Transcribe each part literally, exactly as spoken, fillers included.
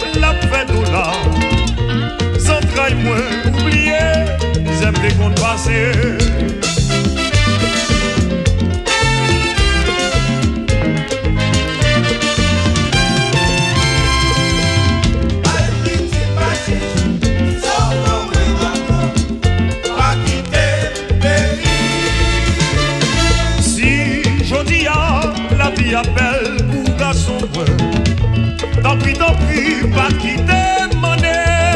la fête au là. Sans trail moins oublié, j'aime les comptes passés. Appelle pour garçon brun. Tant pis, tant pis, pas quitter monnaie.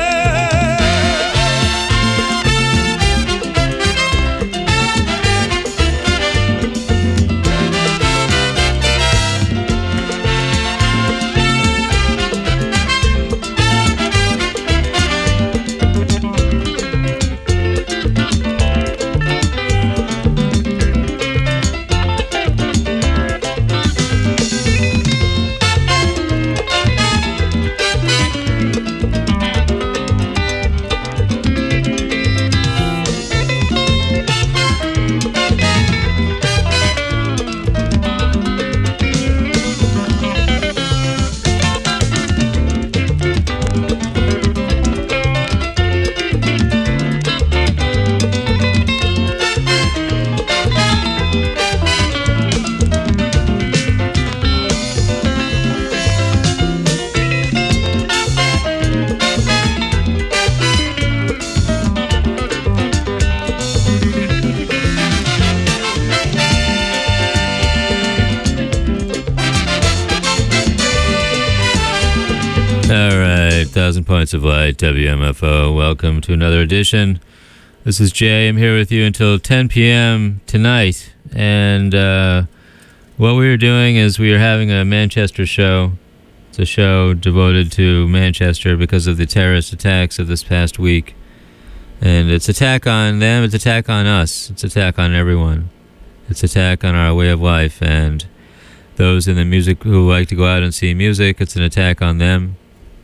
Thousand Points of Light, W M F O. Welcome to another edition. This is Jay. I'm here with you until ten p.m. tonight. And uh, what we are doing is we are having a Manchester show. It's a show devoted to Manchester because of the terrorist attacks of this past week. And it's attack on them, it's attack on us, it's attack on everyone. It's attack on our way of life. And those in the music who like to go out and see music, it's an attack on them.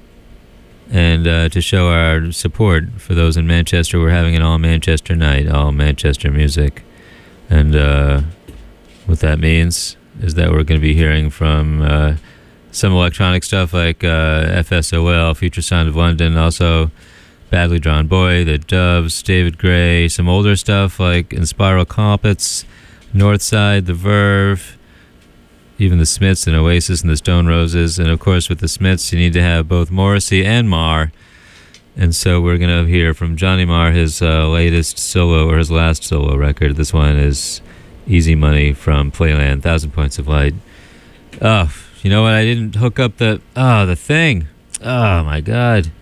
And uh, to show our support for those in Manchester, we're having an all-Manchester night, all-Manchester music. And uh, what that means is that we're going to be hearing from uh, some electronic stuff like uh, F S O L, Future Sound of London, also Badly Drawn Boy, The Doves, David Gray, some older stuff like Inspiral Comets, Northside, The Verve, even the Smiths and Oasis and the Stone Roses. And of course with the Smiths you need to have both Morrissey and Marr. And so we're going to hear from Johnny Marr his uh, latest solo, or his last solo record. This one is Easy Money from Playland, Thousand Points of Light. Oh, you know what, I didn't hook up the, oh, the thing. Oh my god.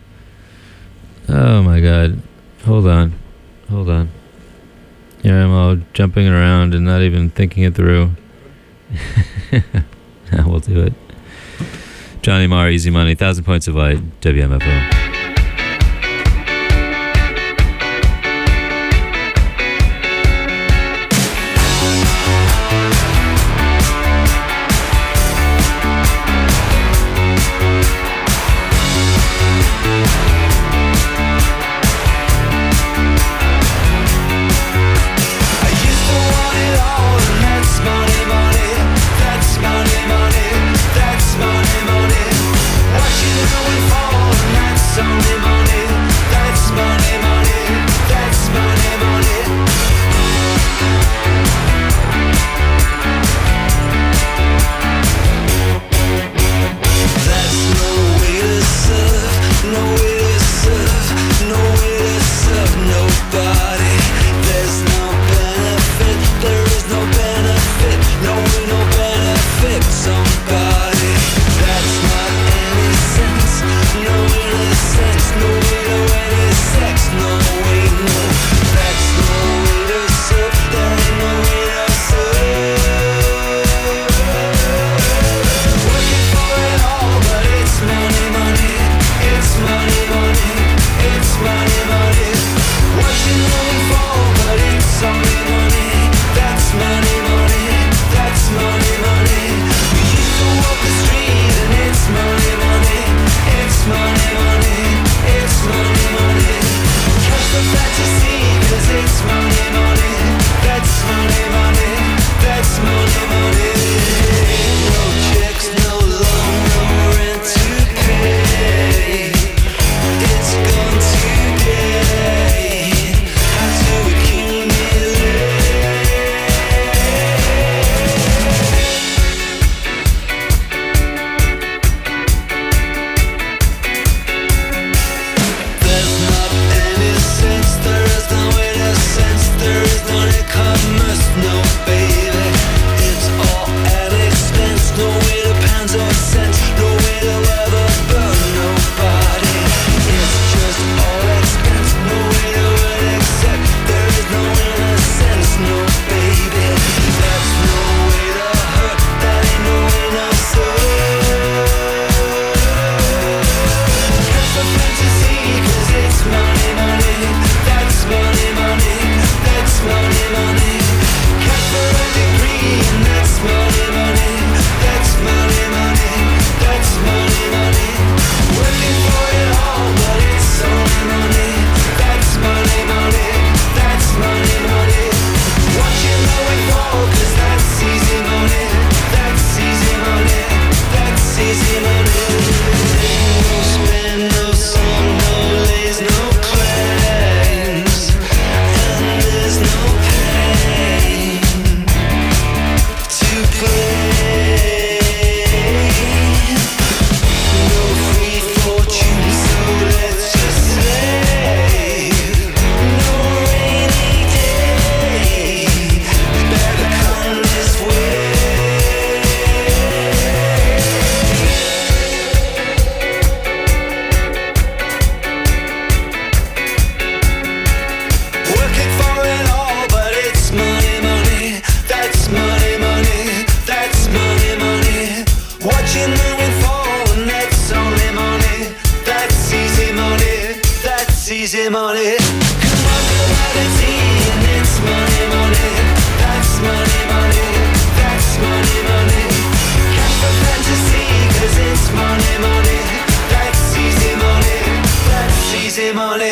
Oh my god. Hold on. Hold on. Here I'm all jumping around and not even thinking it through. Now we'll do it. Johnny Marr, Easy Money, Thousand Points of Light, W M F O. Money, money, that's money, money. What you going for? That's some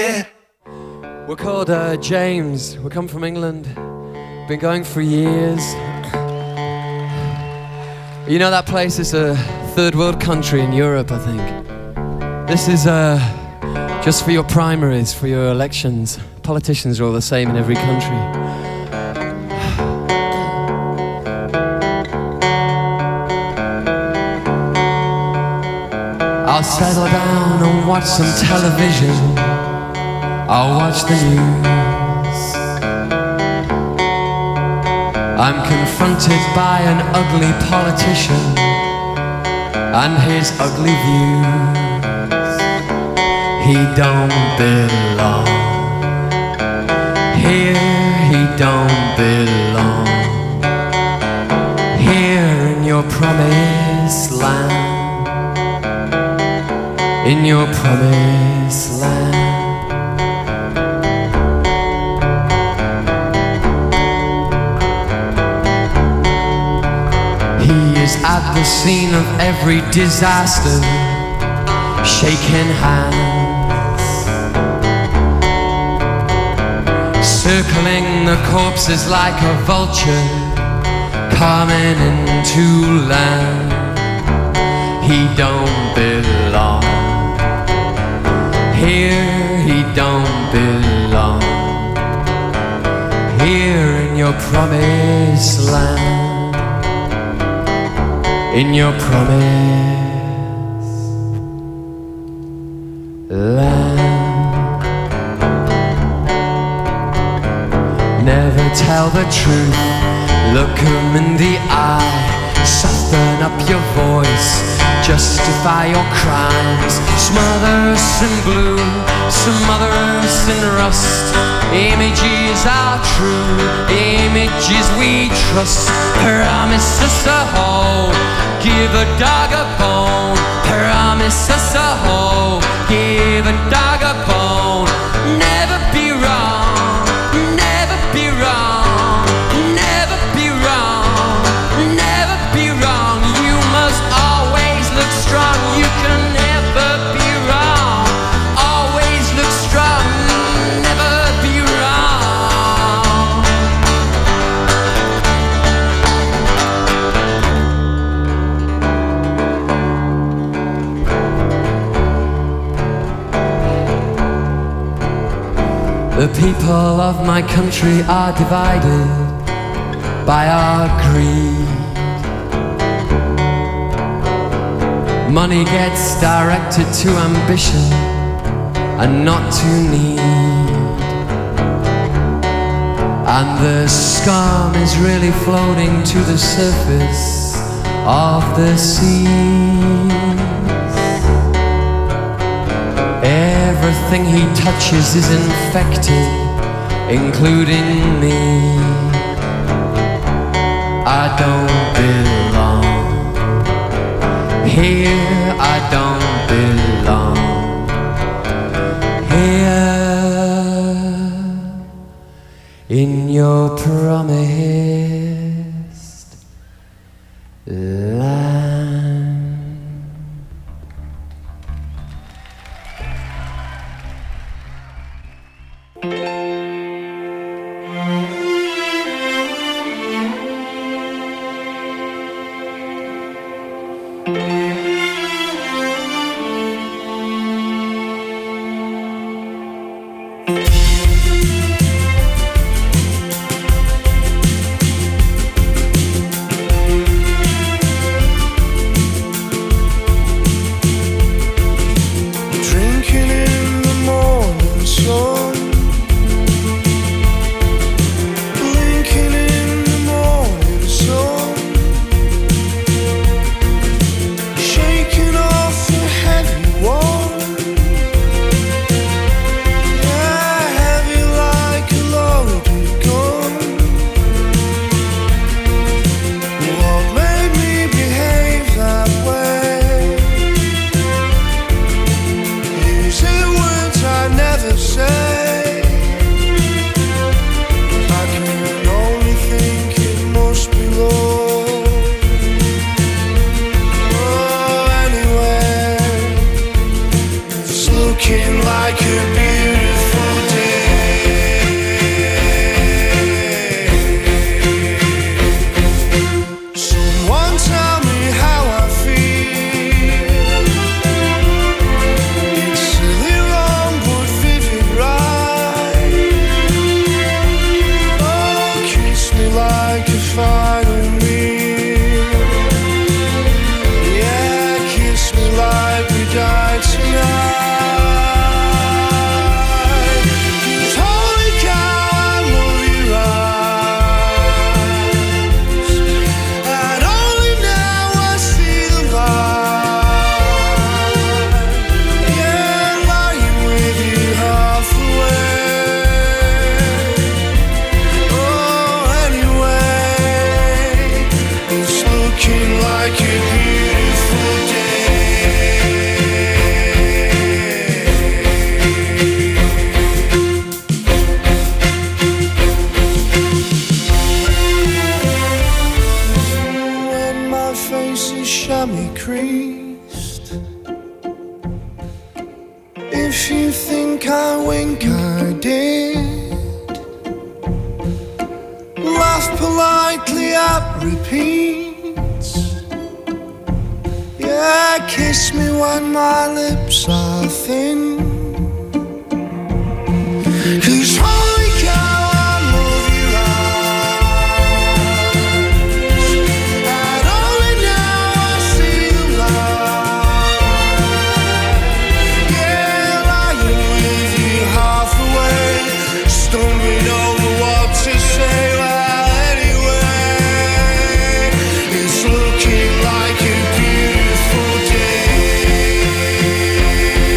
yeah. We're called uh, James. We come from England. Been going for years. You know that place is a third world country in Europe, I think. This is uh, just for your primaries, for your elections. Politicians are all the same in every country. I'll settle down and watch some television. I'll watch the news. I'm confronted by an ugly politician and his ugly views. He don't belong here, he don't belong here in your promised land. In your promised land. He is at the scene of every disaster, shaking hands, circling the corpses like a vulture, coming into land. He don't belong here, he don't belong here in your promised land. In your promised land. Never tell the truth, look 'em in the eye, soften up your voice, justify your crimes. Smother us in blue, smother us in rust. Images are true, images we trust. Promise us a hole, give a dog a bone. Promise us a hole, give a dog a bone. Never be wrong, never be wrong, never be wrong, never be wrong. You must always look strong, you can never be wrong. Always look strong, never be wrong. The people of my country are divided by our greed. Money gets directed to ambition and not to need. And the scum is really floating to the surface of the seas. Everything he touches is infected, including me. I don't belong here, I don't belong here in your promised land. Looking like a beautiful If you think I wink, I did. Laugh politely at repeats. Yeah, kiss me when my lips are thin. 'Cause holy cow, I love your eyes, and only now I see the light. Yeah, lying with you half awake, stumbling over what to say. Well, anyway, it's looking like a beautiful day.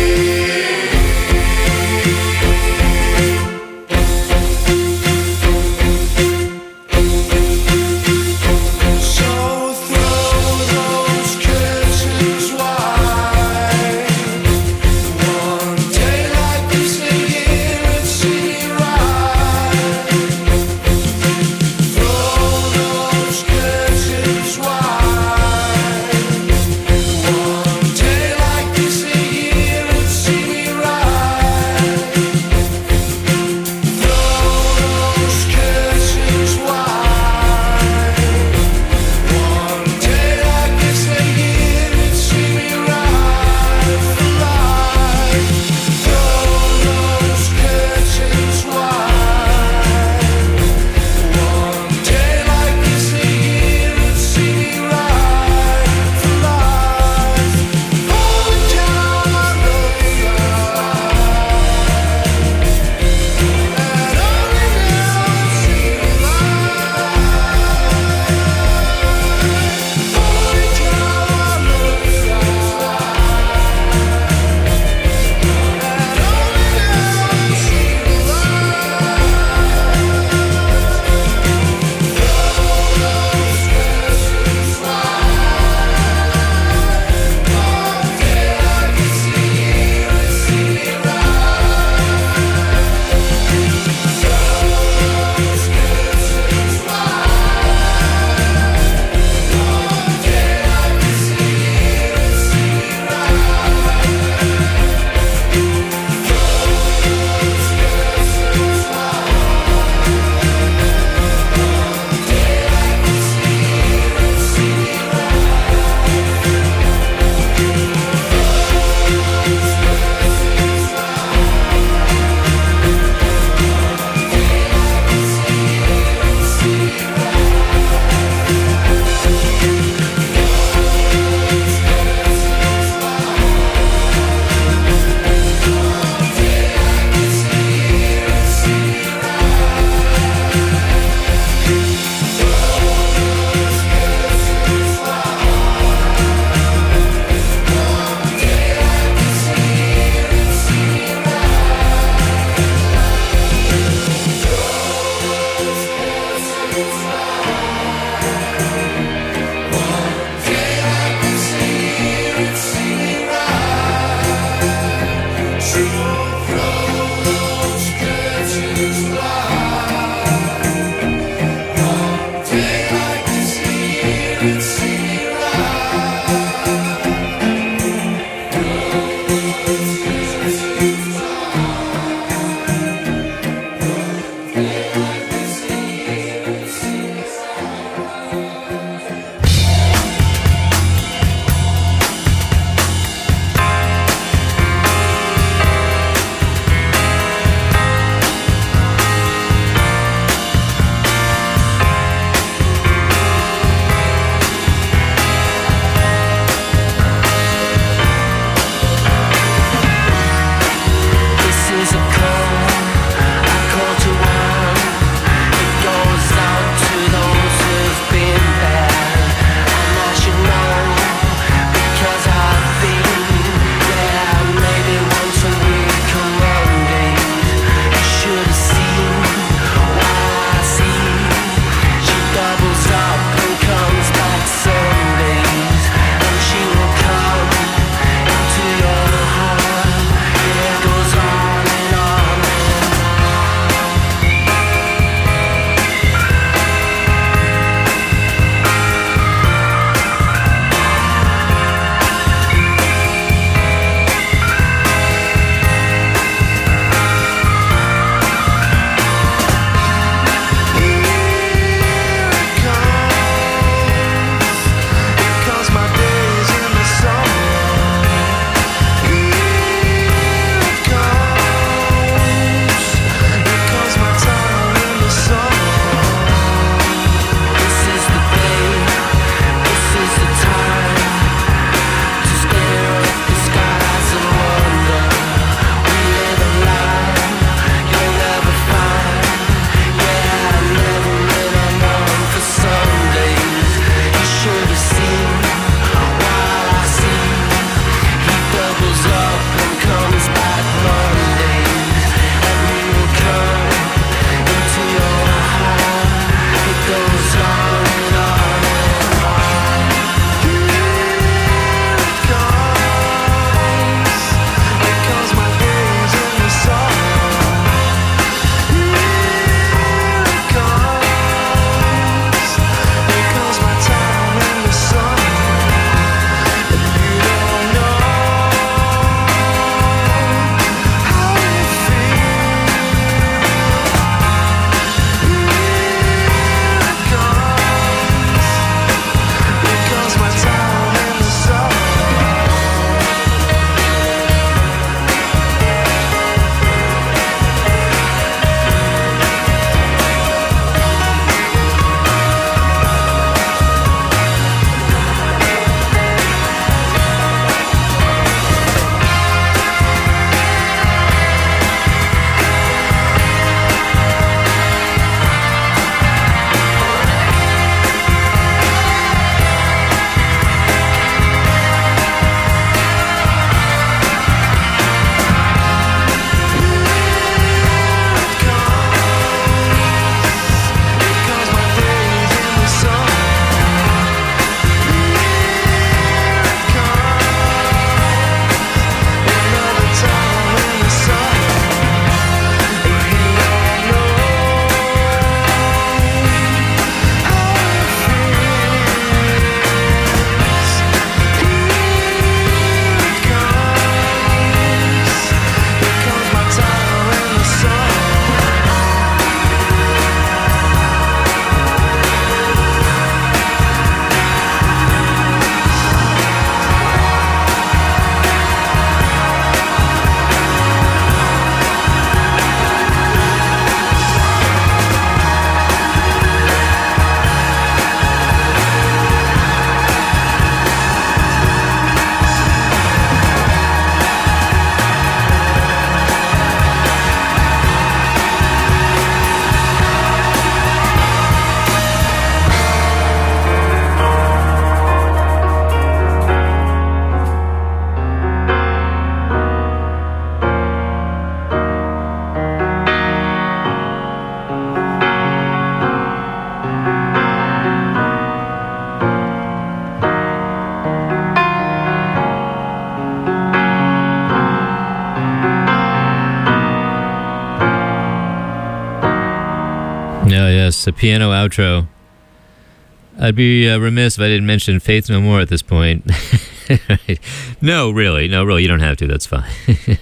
Yes, a piano outro. I'd be uh, remiss if I didn't mention Faith No More at this point. No, really. No, really, you don't have to. That's fine.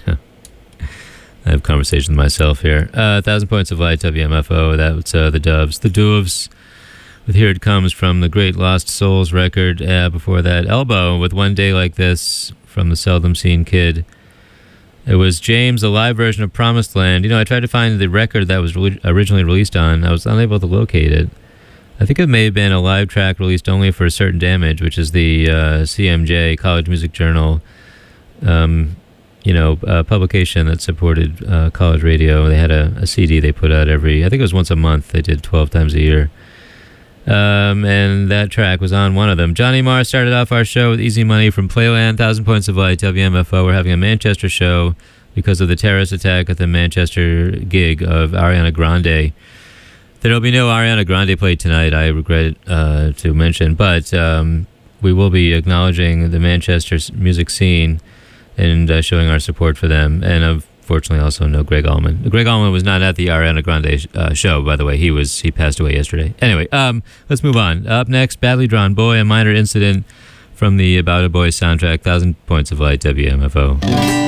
I have conversation with myself here. Uh, Thousand Points of Light, W M F O. That's uh, the Doves. The Doves with Here It Comes from the great Lost Souls record. Uh, before that, Elbow with One Day Like This from the Seldom Seen Kid. It was James, a live version of Promised Land. You know, I tried to find the record that was re- originally released on. I was unable to locate it. I think it may have been a live track released only for Certain Damage, which is the uh, C M J, College Music Journal, um, you know, uh, publication that supported uh, college radio. They had a, a C D they put out every, I think it was once a month. They did twelve times a year. Um, and that track was on one of them. Johnny Marr started off our show with Easy Money from Playland, Thousand Points of Light, W M F O. We're having a Manchester show because of the terrorist attack at the Manchester gig of Ariana Grande. There will be no Ariana Grande play tonight, I regret uh, to mention, but um, we will be acknowledging the Manchester music scene and uh, showing our support for them. And unfortunately, also no Greg Allman. Greg Allman was not at the Ariana Grande uh, show, by the way. He was he passed away yesterday. Anyway, um, let's move on. Up next, Badly Drawn Boy, a minor incident from the About a Boy soundtrack, Thousand Points of Light, W M F O.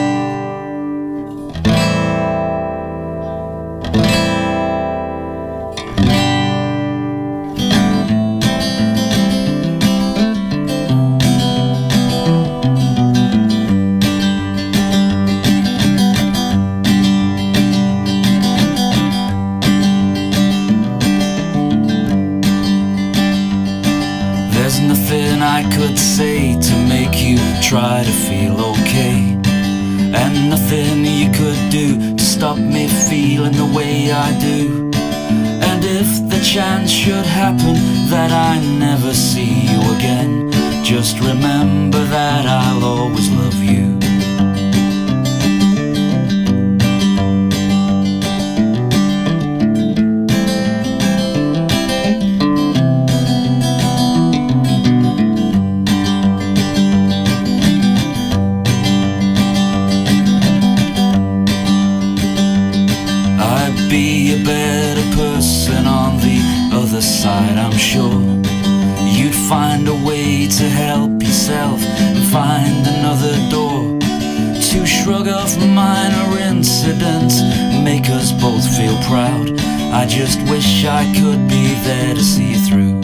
Try to feel okay, and nothing you could do to stop me feeling the way I do. And if the chance should happen that I never see you again, just remember that I'll always love you. Side, I'm sure you'd find a way to help yourself and find another door to shrug off minor incidents, make us both feel proud. I just wish I could be there to see you through.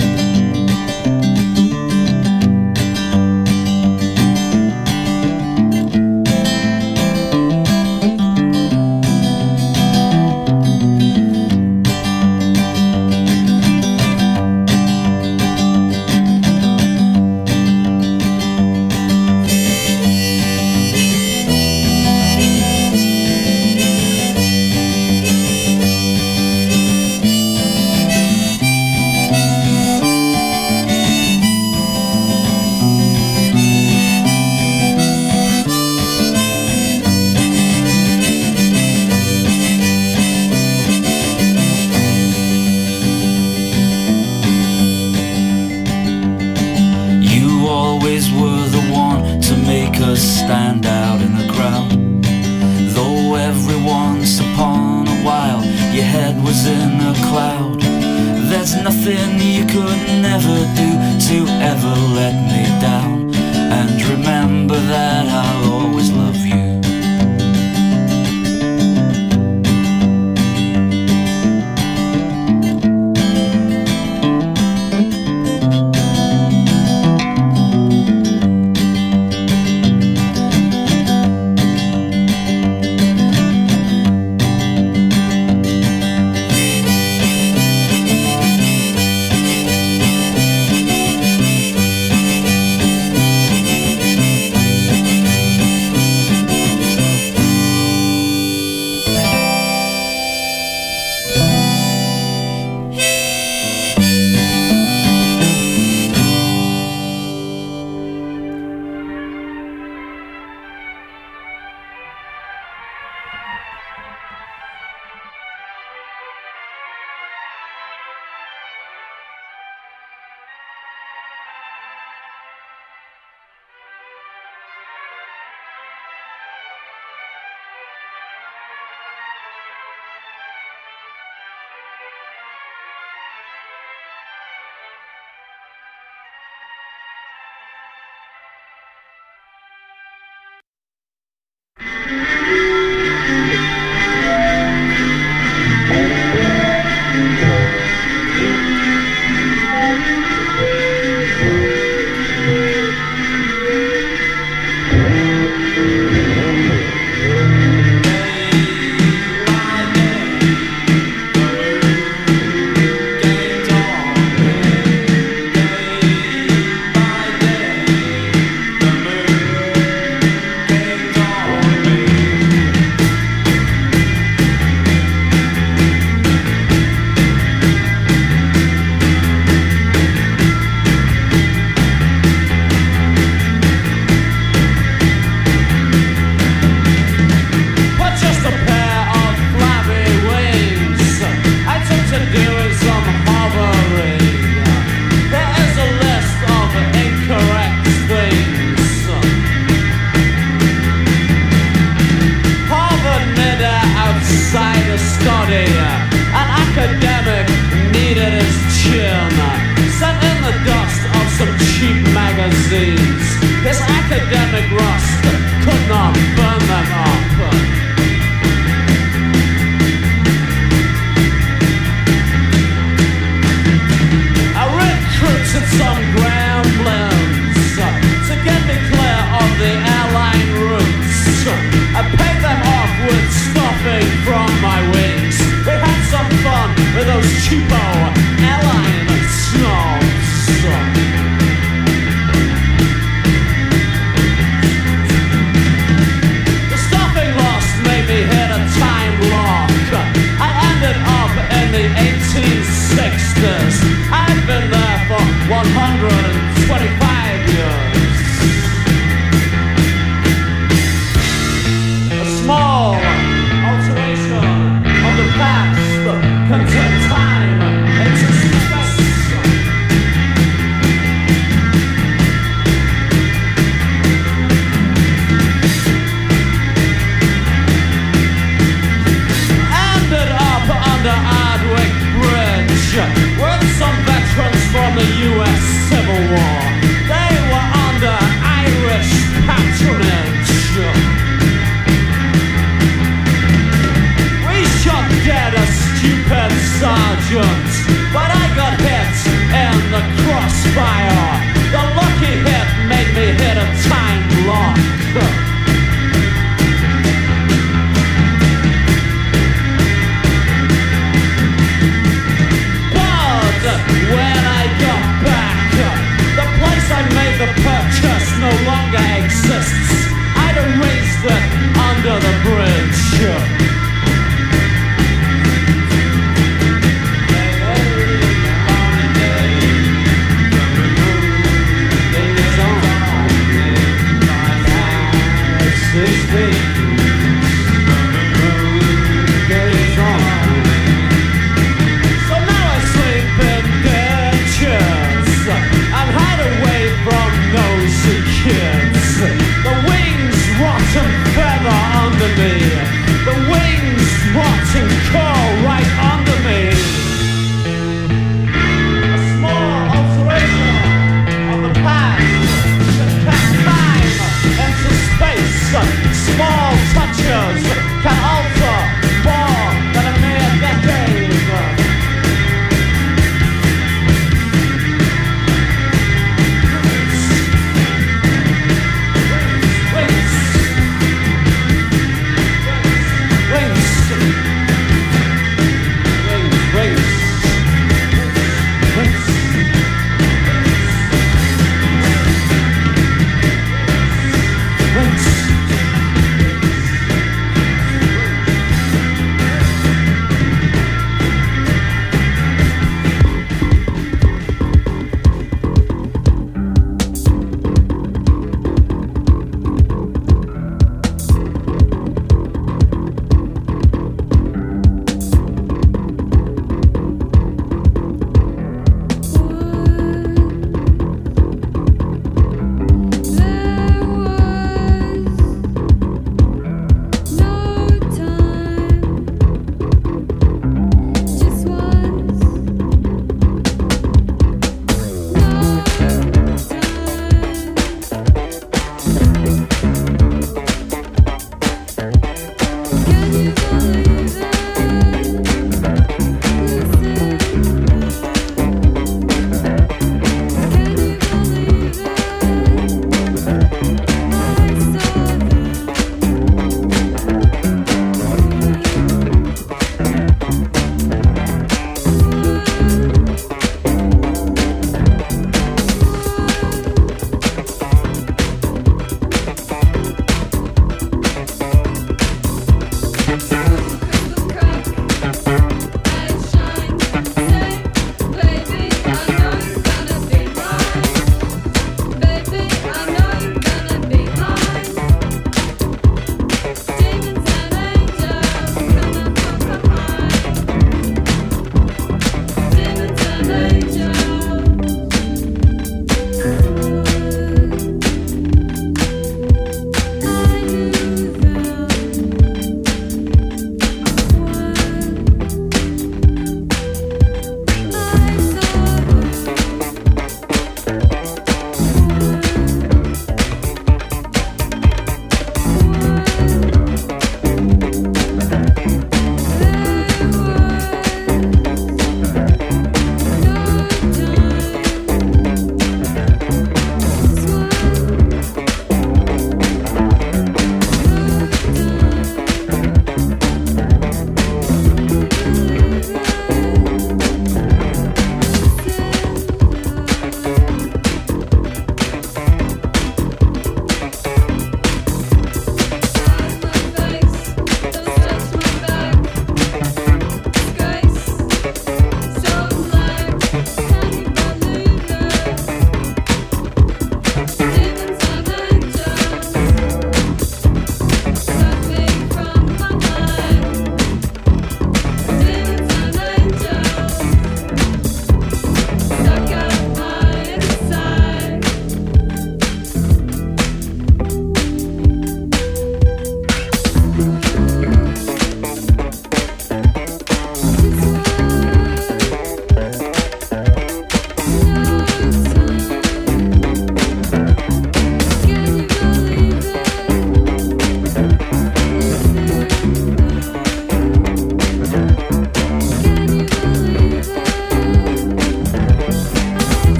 under the bridge.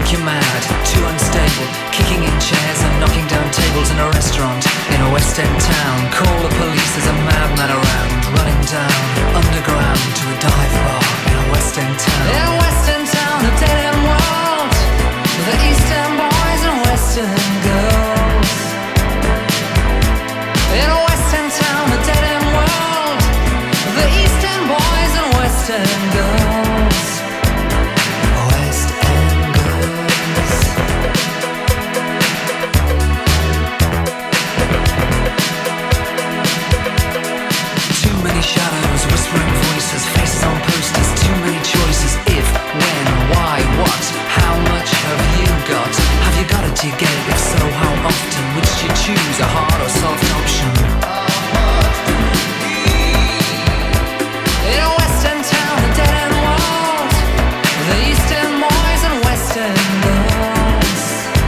think you're mad, too unstable, kicking in chairs and knocking down tables in a restaurant in a West End town. Call the police, there's a madman around, running down underground to a dive bar in a West End town. In a West End town, a dead end world, with the East End boys and West End girls. In a West End town, a dead end world, with the East End boys and West End girls. West End girls. Too many shadows, whispering voices, faces on posters, too many choices. If, when, why, what, how much have you got? Have you got it, do you get it? If so, how often? Which do you choose, a hard or soft option? In a West End town, a dead end world, the East End boys and West End girls.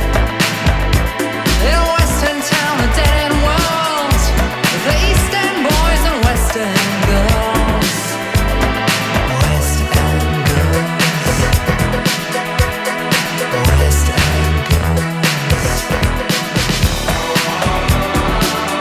In a West End town, a dead end world, the East End boys and West End girls. West End girls. West End girls.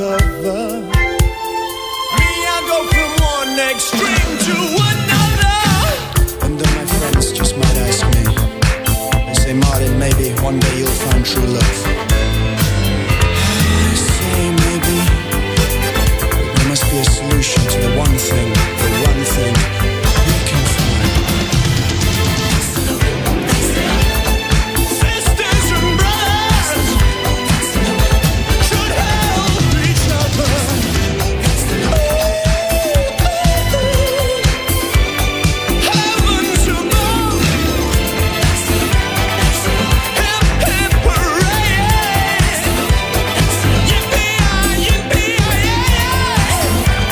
cover. Me, I go from one extreme to another. And then my friends just might ask me, they say, Martin, maybe one day you'll find true love. I say maybe, but there must be a solution to the one thing, the one thing we can find. Sisters and brothers should help each other. Heavens above, hip hip hooray, yippee-yi, yippee-yi-yi.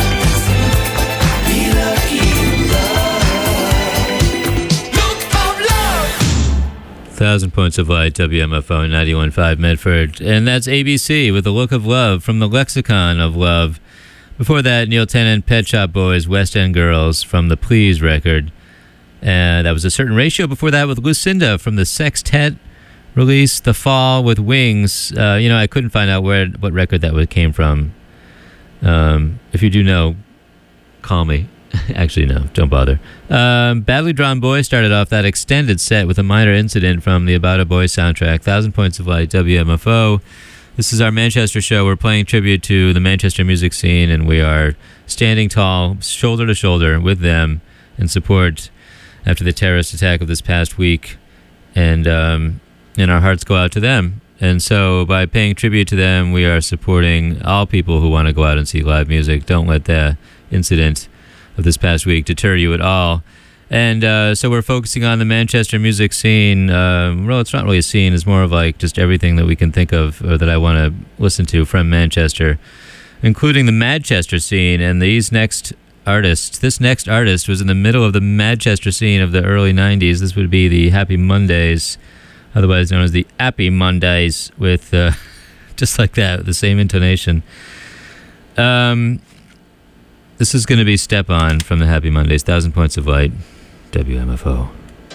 Be lucky in love. Look of love. Thousand Points of Light, W M F O ninety-one point five Medford. And that's A B C with The Look of Love from the Lexicon of Love. Before that, Neil Tennant, Pet Shop Boys, West End Girls from the Please record. And that was A Certain Ratio. Before that with Lucinda from the Sextet release, The Fall with Wings. Uh, you know, I couldn't find out where what record that came from. Um, if you do know, call me. Actually, no, don't bother. Um, Badly Drawn Boy started off that extended set with a minor incident from the About a Boy soundtrack. Thousand Points of Light, W M F O. This is our Manchester show. We're playing tribute to the Manchester music scene, and we are standing tall, shoulder to shoulder with them in support after the terrorist attack of this past week. And, um, and our hearts go out to them. And so by paying tribute to them, we are supporting all people who want to go out and see live music. Don't let the incident of this past week deter you at all. And uh, so we're focusing on the Manchester music scene. Uh, well, it's not really a scene. It's more of like just everything that we can think of or that I want to listen to from Manchester, including the Manchester scene. And these next artists, this next artist was in the middle of the Manchester scene of the early nineties. This would be the Happy Mondays, otherwise known as the Happy Mondays, with uh, just like that, with the same intonation. Um... This is going to be Step On from the Happy Mondays, Thousand Points of Light, W M F O.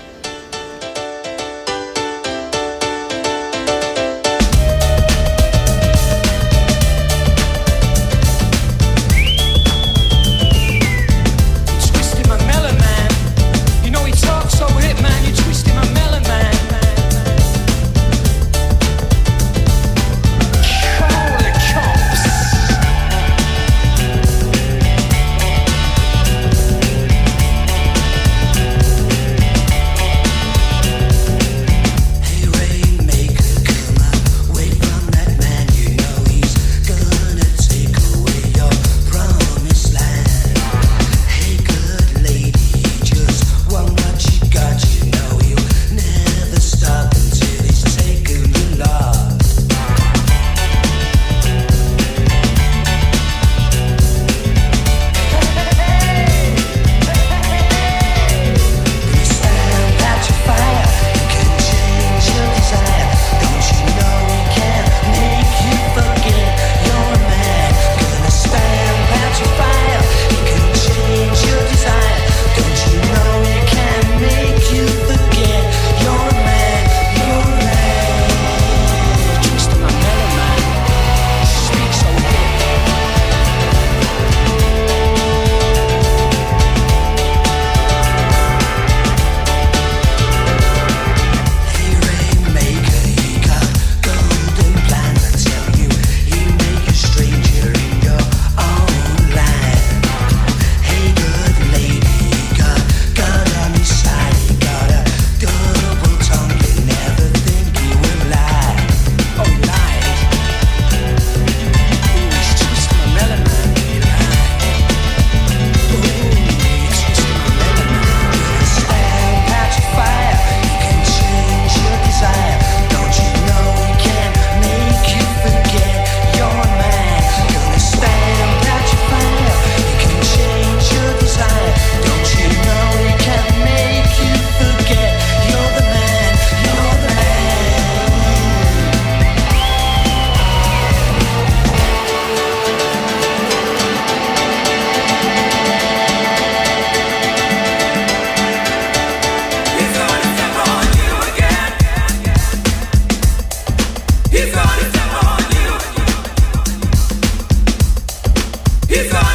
You twisted my melon, man. You know he talks so hip, man. You twisted my melon, man. Holy cops. He's gone.